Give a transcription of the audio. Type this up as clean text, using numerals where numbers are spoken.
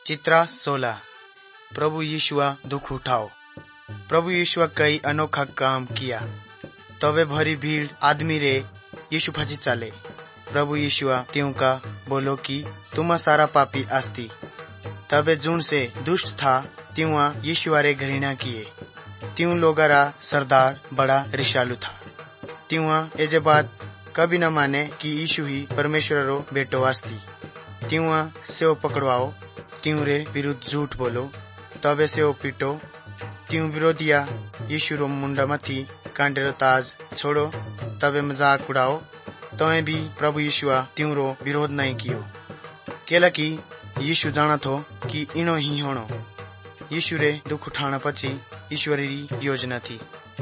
चित्रा 16। प्रभु यीशुआ दुख उठाओ। प्रभु यीशुआ कई अनोखा काम किया, तबे भरी भीड़ आदमी रे यीशु फंसी चले। प्रभु यीशुआ त्यों का बोलो कि तुम सारा पापी आस्ती। तबे जुन से दुष्ट था त्यों यीशुआ रे घृणा किए। त्यों लोगारा सरदार बड़ा रिशालू था। त्यों एजे बात कभी न माने कि यीशु ही परमेश्वर रो बेटो आस्ती। त्यों से पकड़वाओ, त्यों रे विरुद्ध झूठ बोलो, तबे से पीटो। त्यों विरोधिया यीशु रो मुंडा मथी कांडेरो ताज छोड़ो, तबे मजाक उड़ाओ। तवे भी प्रभु यीशुआ त्यों रो विरोध नहीं कियो, केलाकि यीशु जाना थो कि इनो ही होनो। यीशु रे दुख उठाना पछी ईश्वरी योजना थी।